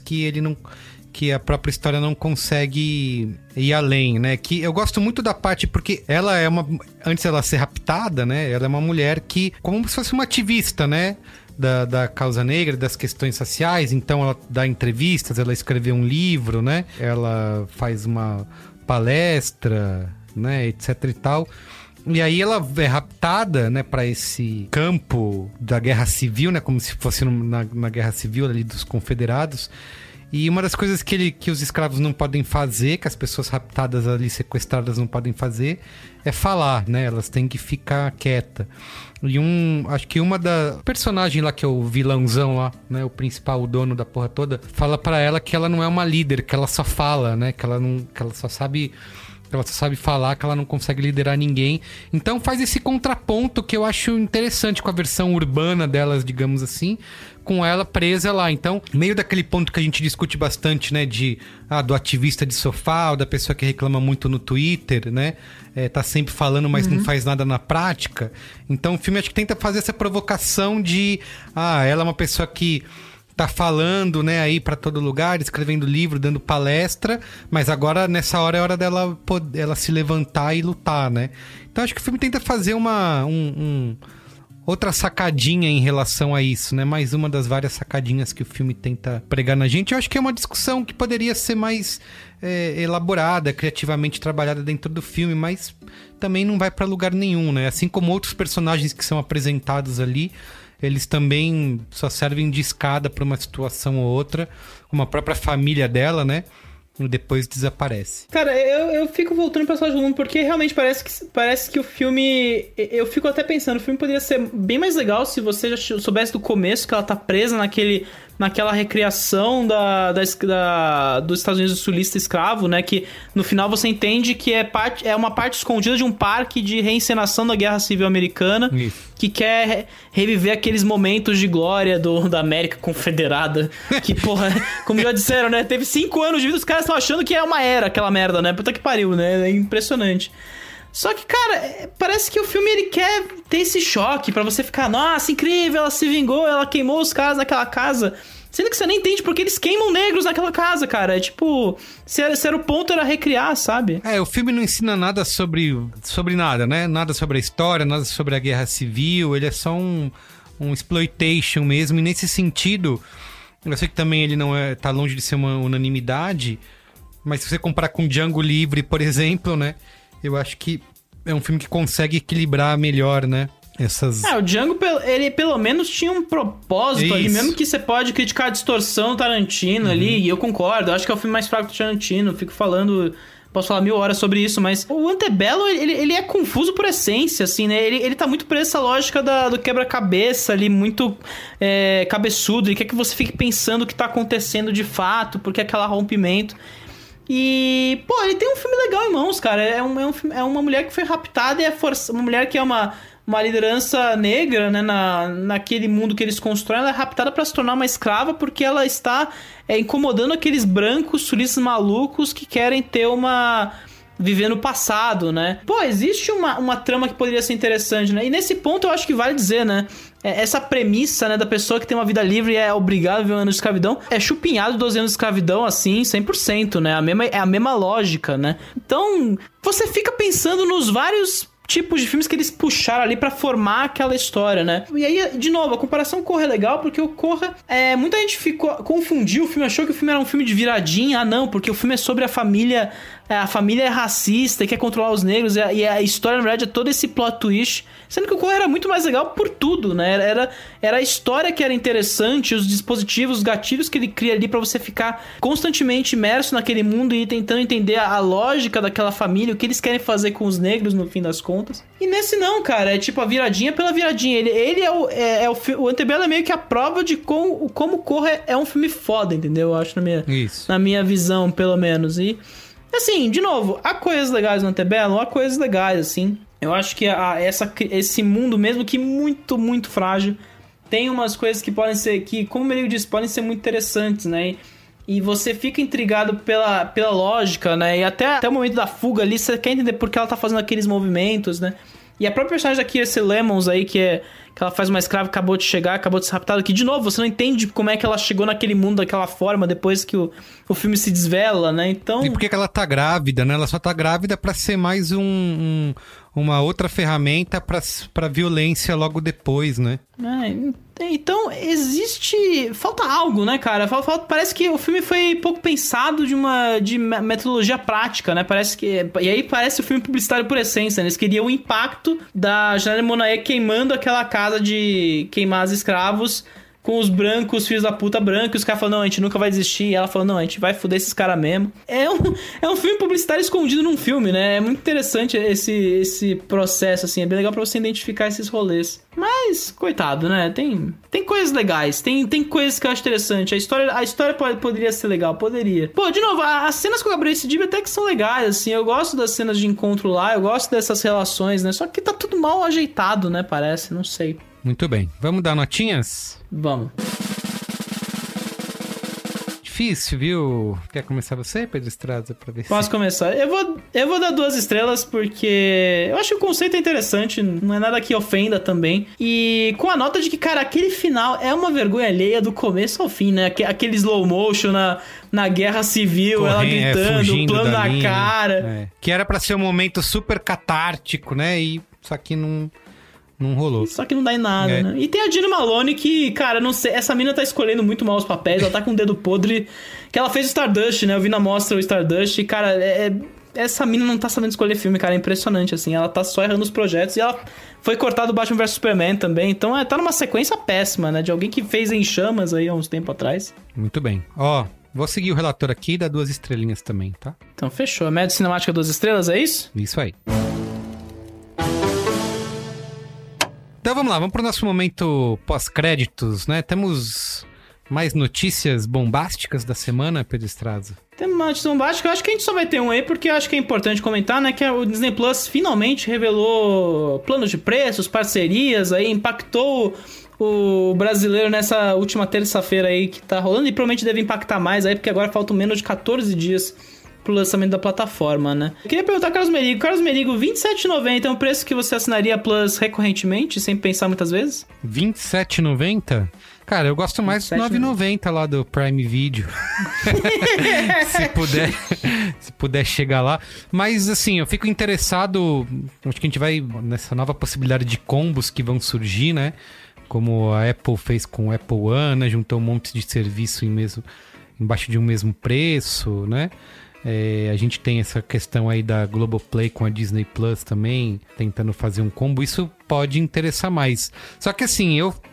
que a própria história não consegue ir além, né? Que eu gosto muito da parte porque ela é antes dela ser raptada, né? Ela é uma mulher que, como se fosse uma ativista, né? Da causa negra, das questões sociais. Então ela dá entrevistas, ela escreveu um livro, né? Ela faz uma palestra, né? Etc e tal. E aí ela é raptada, né, para esse campo da guerra civil, né? Como se fosse na guerra civil ali dos confederados. E uma das coisas que os escravos não podem fazer, que as pessoas raptadas ali, sequestradas não podem fazer, é falar, né? Elas têm que ficar quieta. E acho que uma da personagem lá, que é o vilãozão lá, né? O principal, o dono da porra toda, fala pra ela que ela não é uma líder, que ela só fala, né? Que ela só sabe falar, que ela não consegue liderar ninguém. Então faz esse contraponto que eu acho interessante com a versão urbana delas, digamos assim, com ela presa lá. Então, meio daquele ponto que a gente discute bastante, né, do ativista de sofá, ou da pessoa que reclama muito no Twitter, né, tá sempre falando, mas não faz nada na prática. Então o filme acho que tenta fazer essa provocação de, ela é uma pessoa que tá falando, né, aí pra todo lugar, escrevendo livro, dando palestra, mas agora, nessa hora, é hora dela ela se levantar e lutar, né? Então, acho que o filme tenta fazer outra sacadinha em relação a isso, né? Mais uma das várias sacadinhas que o filme tenta pregar na gente. Eu acho que é uma discussão que poderia ser mais elaborada, criativamente trabalhada dentro do filme, mas também não vai pra lugar nenhum, né? Assim como outros personagens que são apresentados ali, eles também só servem de escada para uma situação ou outra, como a própria família dela, né? E depois desaparece. Cara, eu fico voltando pra Saúde do Mundo, porque realmente parece que o filme... Eu fico até pensando, o filme poderia ser bem mais legal se você já soubesse do começo que ela tá presa naquela recriação dos Estados Unidos sulista escravo, né? Que no final você entende que é uma parte escondida de um parque de reencenação da Guerra Civil Americana. Isso. Que quer reviver aqueles momentos de glória da América Confederada. Que, porra, como já disseram, né? Teve 5 anos de vida, os caras estão achando que é uma era aquela merda, né? Puta que pariu, né? É impressionante. Só que, cara, parece que o filme ele quer ter esse choque pra você ficar, nossa, incrível, ela se vingou, ela queimou os caras naquela casa. Sendo que você nem entende porque eles queimam negros naquela casa, cara. É tipo, se era o ponto, era recriar, sabe? O filme não ensina nada sobre nada, né? Nada sobre a história, nada sobre a guerra civil. Ele é só um exploitation mesmo. E nesse sentido, eu sei que também ele não tá longe de ser uma unanimidade, mas se você comparar com Django Livre, por exemplo, né? Eu acho que é um filme que consegue equilibrar melhor, né? O Django, ele pelo menos tinha um propósito ali, mesmo que você pode criticar a distorção do Tarantino ali, e eu concordo, eu acho que é o filme mais fraco do Tarantino, fico falando Posso falar 1000 horas sobre isso, mas o Antebellum, ele é confuso por essência, assim, né? Ele tá muito preso essa lógica do quebra-cabeça ali, muito cabeçudo. Ele quer que você fique pensando o que tá acontecendo de fato, porque aquela rompimento. E, pô, ele tem um filme legal em mãos, cara. É uma mulher que foi raptada e uma mulher que é uma liderança negra, né, naquele mundo que eles constroem. Ela é raptada pra se tornar uma escrava porque ela está incomodando aqueles brancos sulistas malucos que querem viver no passado, né? Pô, existe uma trama que poderia ser interessante, né? E nesse ponto eu acho que vale dizer, né? Essa premissa, né, da pessoa que tem uma vida livre e é obrigada a viver um ano de escravidão é chupinhado 12 anos de escravidão, assim, 100%, né? É a mesma lógica, né? Então, você fica pensando nos vários tipos de filmes que eles puxaram ali pra formar aquela história, né? E aí, de novo, a comparação com o Corra é legal, porque o Corra, muita gente confundiu o filme, achou que o filme era um filme de viradinha. Ah, não, porque o filme é sobre a família é racista e quer controlar os negros, e a história, na verdade, é todo esse plot twist, sendo que o Corra era muito mais legal por tudo, né? Era a história que era interessante, os dispositivos, os gatilhos que ele cria ali pra você ficar constantemente imerso naquele mundo e tentando entender a lógica daquela família, o que eles querem fazer com os negros, no fim das contas. E nesse não, cara, é tipo a viradinha pela viradinha. Ele o Antebellum é meio que a prova de como Corra é um filme foda, entendeu? Eu acho, na minha visão, pelo menos. E, assim, de novo, há coisas legais no Antebellum, há coisas legais, assim. Eu acho que esse mundo, mesmo que muito, muito frágil, tem umas coisas que podem ser, que, como o Merigo disse, podem ser muito interessantes, né? E você fica intrigado pela lógica, né? E até o momento da fuga ali, você quer entender por que ela tá fazendo aqueles movimentos, né? E a própria personagem da Kirstie Lemons aí, que ela faz uma escrava, acabou de chegar, acabou de ser raptada, que, de novo, você não entende como é que ela chegou naquele mundo daquela forma depois que o filme se desvela, né? Então... E por que ela tá grávida, né? Ela só tá grávida pra ser mais uma outra ferramenta pra violência logo depois, né? Então, falta algo, né, cara? Parece que o filme foi pouco pensado de metodologia prática, né? E aí parece o filme publicitário por essência, né? Eles queriam o impacto da Janelle Monáe queimando aquela casa de queimar os escravos com os brancos, filhos da puta brancos. Os caras falaram, não, a gente nunca vai desistir. E ela falou, não, a gente vai foder esses caras mesmo. É um filme publicitário escondido num filme, né? É muito interessante esse processo, assim. É bem legal pra você identificar esses rolês. Mas, coitado, né? Tem coisas legais. Tem coisas que eu acho interessante. A história poderia ser legal. Poderia. Pô, de novo, as cenas com o Gabriel Sidibe até que são legais, assim. Eu gosto das cenas de encontro lá. Eu gosto dessas relações, né? Só que tá tudo mal ajeitado, né? Parece. Não sei. Muito bem. Vamos dar notinhas? Vamos. Difícil, viu? Quer começar você, Pedro Estrada, pra ver Posso começar? Eu vou dar 2 estrelas porque eu acho que o conceito é interessante, não é nada que ofenda também. E com a nota de que, cara, aquele final é uma vergonha alheia do começo ao fim, né? Aquele slow motion na guerra civil, ela gritando, o plano da cara. Né? Que era pra ser um momento super catártico, né? E só que não rolou. Só que não dá em nada, né? E tem a Gina Malone que, cara, não sei, essa mina tá escolhendo muito mal os papéis, ela tá com o dedo podre, que ela fez o Stardust, né? Eu vi na mostra o Stardust e, cara, essa mina não tá sabendo escolher filme, cara, é impressionante, assim, ela tá só errando os projetos e ela foi cortada do Batman vs Superman também, então tá numa sequência péssima, né? De alguém que fez Em Chamas aí há uns tempos atrás. Muito bem. Vou seguir o relator aqui e dar 2 estrelinhas também, tá? Então, fechou. A média cinemática 2 estrelas, é isso? Isso aí. Então vamos lá, vamos pro nosso momento pós-créditos, né? Temos mais notícias bombásticas da semana, Pedro Estrada? Tem uma notícia bombástica, eu acho que a gente só vai ter um aí, porque eu acho que é importante comentar, né? Que o Disney Plus finalmente revelou planos de preços, parcerias, aí impactou o brasileiro nessa última terça-feira aí que tá rolando, e provavelmente deve impactar mais aí, porque agora faltam menos de 14 dias pro lançamento da plataforma, né? Eu queria perguntar ao Carlos Merigo. Carlos Merigo, R$ 27,90 é um preço que você assinaria Plus recorrentemente, sem pensar muitas vezes? R$ 27,90? Cara, eu gosto mais do 9,90 lá do Prime Video. se puder chegar lá. Mas, assim, eu fico interessado... Acho que a gente vai nessa nova possibilidade de combos que vão surgir, né? Como a Apple fez com o Apple One, né? Juntou um monte de serviço embaixo de um mesmo preço, né? A gente tem essa questão aí da Globoplay com a Disney Plus também, tentando fazer um combo. Isso pode interessar mais. Só que assim, eu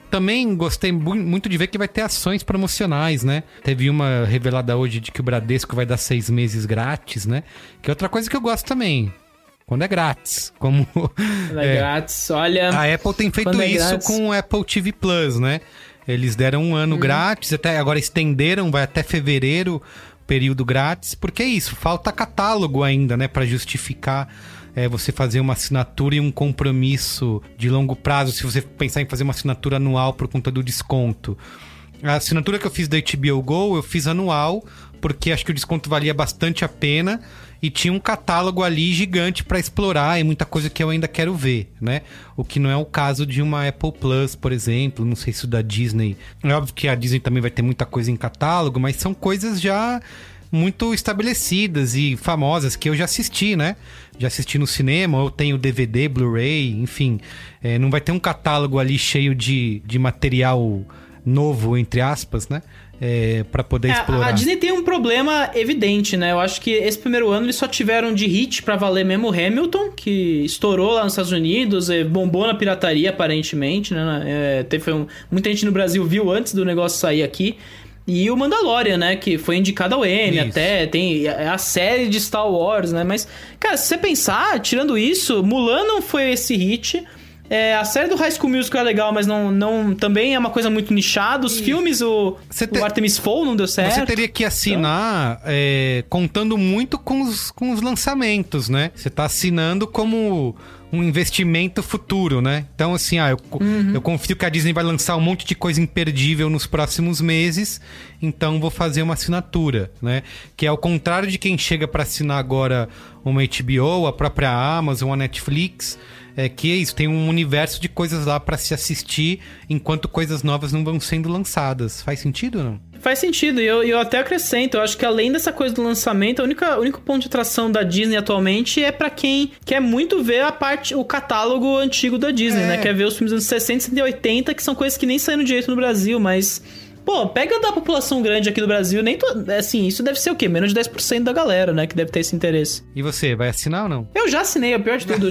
também gostei muito de ver que vai ter ações promocionais, né? Teve uma revelada hoje de que o Bradesco vai dar 6 meses grátis, né? Que é outra coisa que eu gosto também. Quando é grátis. Como quando é grátis, olha... A Apple tem feito isso com o Apple TV Plus, né? Eles deram 1 ano grátis, até agora estenderam, vai até fevereiro, período grátis. Porque é isso, falta catálogo ainda, né? Pra justificar você fazer uma assinatura e um compromisso de longo prazo, se você pensar em fazer uma assinatura anual por conta do desconto. A assinatura que eu fiz da HBO Go, eu fiz anual, porque acho que o desconto valia bastante a pena e tinha um catálogo ali gigante para explorar e muita coisa que eu ainda quero ver, né? O que não é o caso de uma Apple Plus, por exemplo, não sei se o da Disney. É óbvio que a Disney também vai ter muita coisa em catálogo, mas são coisas já muito estabelecidas e famosas que eu já assisti, né? Já assisti no cinema, eu tenho DVD, Blu-ray, enfim. Não vai ter um catálogo ali cheio de material novo, entre aspas, né? Pra poder explorar. A Disney tem um problema evidente, né? Eu acho que esse primeiro ano eles só tiveram de hit pra valer mesmo o Hamilton, que estourou lá nos Estados Unidos, bombou na pirataria, aparentemente, né? Muita gente no Brasil viu antes do negócio sair aqui. E o Mandalorian, né? Que foi indicado ao Emmy até. Tem a série de Star Wars, né? Mas, cara, se você pensar, tirando isso, Mulan não foi esse hit. A série do High School Musical é legal, mas não também é uma coisa muito nichada. Os filmes, o Artemis Fowl não deu certo. Você teria que assinar contando muito com os lançamentos, né? Você tá assinando como um investimento futuro, né? Então, assim, eu confio que a Disney vai lançar um monte de coisa imperdível nos próximos meses, então vou fazer uma assinatura, né? Que é ao contrário de quem chega para assinar agora uma HBO, a própria Amazon, a Netflix, que é isso, tem um universo de coisas lá para se assistir enquanto coisas novas não vão sendo lançadas. Faz sentido ou não? Faz sentido, e eu até acrescento, eu acho que além dessa coisa do lançamento, o único ponto de atração da Disney atualmente é pra quem quer muito ver o catálogo antigo da Disney, né? Quer ver os filmes dos anos 60, 70 e 80, que são coisas que nem saíram direito no Brasil, mas... Pô, pega da população grande aqui do Brasil, assim, isso deve ser o quê? Menos de 10% da galera, né, que deve ter esse interesse. E você, vai assinar ou não? Eu já assinei, é o pior de tudo.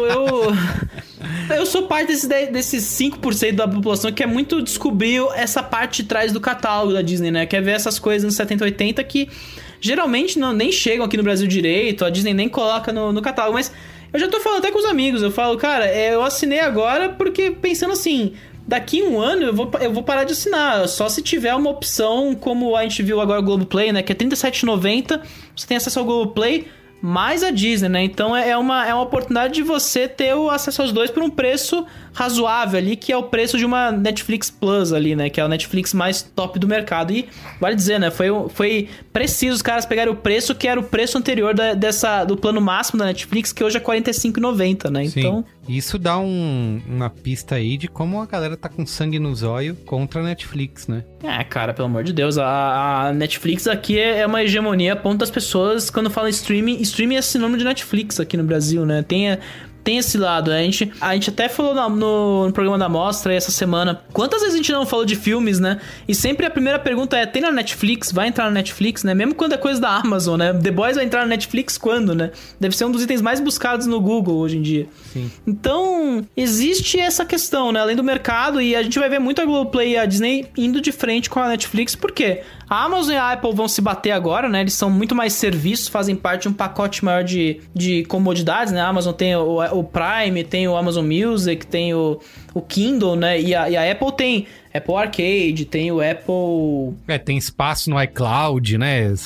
Eu sou parte desses 5% da população que quer muito descobrir essa parte de trás do catálogo da Disney, né? Quer ver essas coisas nos 70, 80 que geralmente nem chegam aqui no Brasil direito, a Disney nem coloca no catálogo, mas eu já tô falando até com os amigos, eu falo, cara, eu assinei agora porque pensando assim... Daqui 1 ano eu vou parar de assinar. Só se tiver uma opção como a gente viu agora o Globoplay, né? Que é R$37,90. Você tem acesso ao Globoplay mais a Disney, né? Então é uma oportunidade de você ter o acesso aos dois por um preço razoável ali, que é o preço de uma Netflix Plus ali, né? Que é a Netflix mais top do mercado. E vale dizer, né? Foi preciso os caras pegarem o preço que era o preço anterior do plano máximo da Netflix, que hoje é R$45,90, né? Sim. Então... Isso dá uma pista aí de como a galera tá com sangue nos olhos contra a Netflix, né? Cara, pelo amor de Deus, a Netflix aqui é uma hegemonia a ponto das pessoas, quando falam streaming é sinônimo de Netflix aqui no Brasil, né? Tem esse lado, a gente até falou no programa da Mostra essa semana, quantas vezes a gente não falou de filmes, né? E sempre a primeira pergunta é, tem na Netflix? Vai entrar na Netflix, né? Mesmo quando é coisa da Amazon, né? The Boys vai entrar na Netflix quando, né? Deve ser um dos itens mais buscados no Google hoje em dia. Sim. Então, existe essa questão, né? Além do mercado, e a gente vai ver muito a Globoplay e a Disney indo de frente com a Netflix, por quê? A Amazon e a Apple vão se bater agora, né? Eles são muito mais serviços, fazem parte de um pacote maior de comodidades, né? A Amazon tem o Prime, tem o Amazon Music, tem o Kindle, né? E a Apple tem Apple Arcade, tem o Apple... tem espaço no iCloud, né?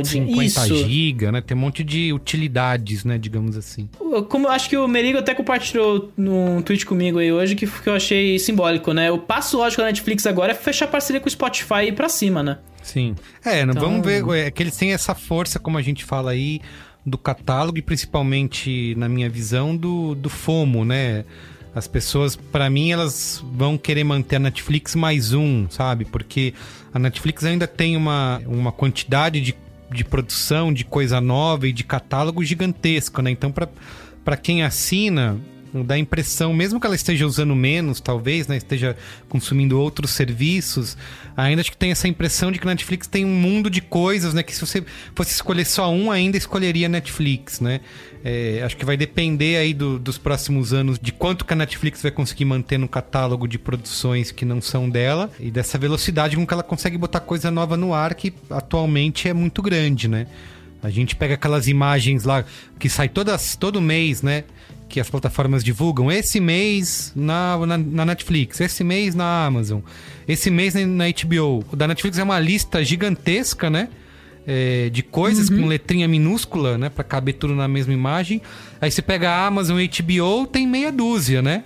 150 GB, né? Tem um monte de utilidades, né? Digamos assim. Como acho que o Merigo até compartilhou num tweet comigo aí hoje, que eu achei simbólico, né? O passo lógico da Netflix agora é fechar parceria com o Spotify e ir pra cima, né? Sim. Então... Vamos ver, que eles têm essa força, como a gente fala aí, do catálogo e principalmente, na minha visão, do FOMO, né? As pessoas, pra mim, elas vão querer manter a Netflix mais sabe? Porque a Netflix ainda tem uma quantidade de produção, de coisa nova e de catálogo gigantesco, né? Então, pra quem assina, Dá a impressão, mesmo que ela esteja usando menos, talvez, né? Esteja consumindo outros serviços, ainda acho que tem essa impressão de que a Netflix tem um mundo de coisas, né? Que se você fosse escolher só um, ainda escolheria Netflix, né? Acho que vai depender aí dos próximos anos de quanto que a Netflix vai conseguir manter no catálogo de produções que não são dela e dessa velocidade com que ela consegue botar coisa nova no ar, que atualmente é muito grande, né? A gente pega aquelas imagens lá que sai todo mês, né? Que as plataformas divulgam. Esse mês na Netflix, esse mês na Amazon, esse mês na HBO. O da Netflix é uma lista gigantesca, né? De coisas com letrinha minúscula, né? Pra caber tudo na mesma imagem. Aí você pega a Amazon e HBO, tem meia dúzia, né?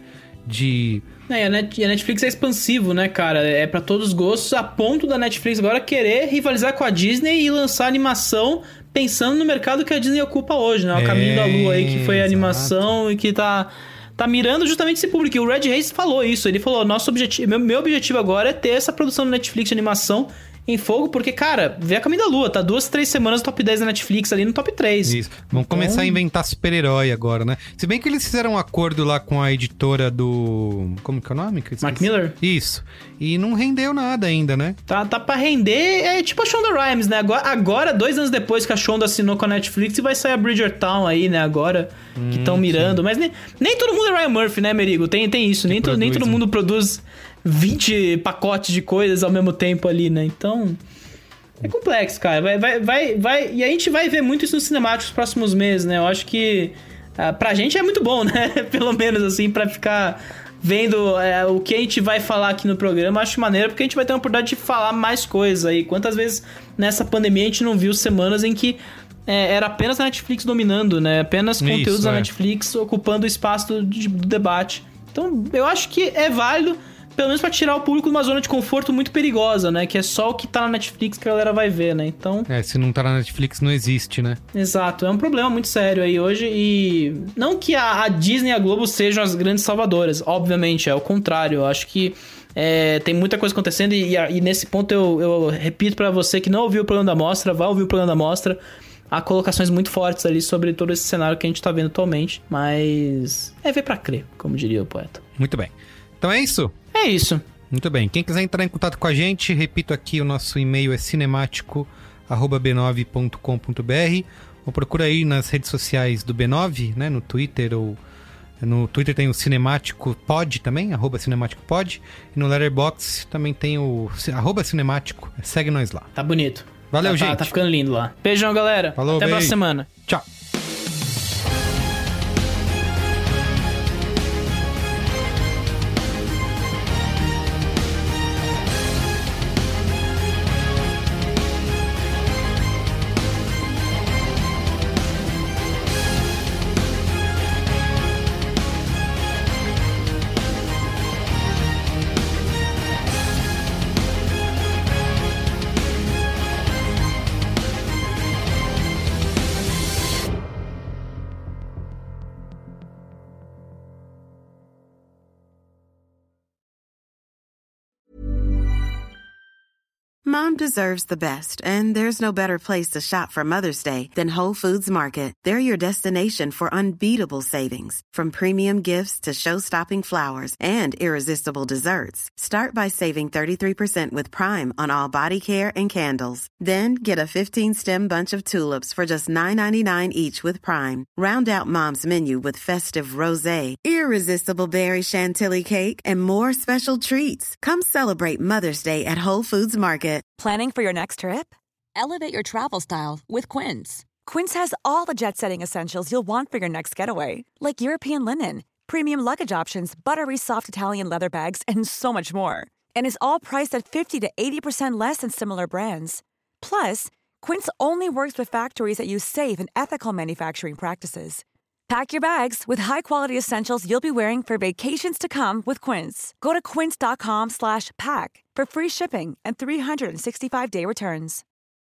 E a Netflix é expansivo, né, cara? É pra todos os gostos, a ponto da Netflix agora querer rivalizar com a Disney e lançar animação pensando no mercado que a Disney ocupa hoje, né? O Caminho da Lua aí, que foi a animação e que tá mirando justamente esse público. E o Red Hayes falou isso. Ele falou, meu objetivo agora é ter essa produção da Netflix de animação em fogo, porque, cara, vê a Caminho da Lua, tá 2-3 semanas no top 10 da Netflix ali no top 3. Isso. Vão começar a inventar super-herói agora, né? Se bem que eles fizeram um acordo lá com a editora do... Como que é o nome? Mark Miller? Isso. E não rendeu nada ainda, né? Tá pra render, é tipo a Shonda Rhimes, né? Agora, 2 anos depois que a Shonda assinou com a Netflix, vai sair a Bridgerton aí, né? Agora, que estão mirando. Sim. Mas nem todo mundo é Ryan Murphy, né, Merigo? Tem isso. Nem todo mundo produz 20 pacotes de coisas ao mesmo tempo ali, né? Então, é complexo, cara. Vai. E a gente vai ver muito isso no cinemático nos próximos meses, né? Eu acho que pra gente é muito bom, né? Pelo menos, assim, pra ficar vendo o que a gente vai falar aqui no programa. Acho maneiro, porque a gente vai ter uma oportunidade de falar mais coisas aí. Quantas vezes nessa pandemia a gente não viu semanas em que era apenas a Netflix dominando, né? Apenas conteúdos da Netflix ocupando o espaço do debate. Então, eu acho que é válido, pelo menos pra tirar o público de uma zona de conforto muito perigosa, né? Que é só o que tá na Netflix que a galera vai ver, né? Então... se não tá na Netflix, não existe, né? Exato. É um problema muito sério aí hoje. E não que a Disney e a Globo sejam as grandes salvadoras. Obviamente, é o contrário. Eu acho que tem muita coisa acontecendo. E nesse ponto eu repito pra você que não ouviu o programa da Mostra, vai ouvir o programa da Mostra. Há colocações muito fortes ali sobre todo esse cenário que a gente tá vendo atualmente. Mas ver pra crer, como diria o poeta. Muito bem. Então é isso? É isso. Muito bem. Quem quiser entrar em contato com a gente, repito aqui, o nosso e-mail é cinemático@b9.com.br, ou procura aí nas redes sociais do B9, né, no Twitter, ou no Twitter tem o Cinemático Pod também, @cinemáticopod, e no Letterboxd também tem o @cinemático. Segue nós lá. Tá bonito. Valeu, gente. Tá ficando lindo lá. Beijão, galera. Falou, até a próxima semana. Tchau. Mom deserves the best, and there's no better place to shop for Mother's Day than Whole Foods Market. They're your destination for unbeatable savings, from premium gifts to show-stopping flowers and irresistible desserts. Start by saving 33% with Prime on all body care and candles. Then get a 15-stem bunch of tulips for just $9.99 each with Prime. Round out Mom's menu with festive rosé, irresistible berry chantilly cake, and more special treats. Come celebrate Mother's Day at Whole Foods Market. Planning for your next trip? Elevate your travel style with Quince. Quince has all the jet-setting essentials you'll want for your next getaway, like European linen, premium luggage options, buttery soft Italian leather bags, and so much more. And is all priced at 50 to 80% less than similar brands. Plus, Quince only works with factories that use safe and ethical manufacturing practices. Pack your bags with high-quality essentials you'll be wearing for vacations to come with Quince. Go to quince.com/pack for free shipping and 365-day returns.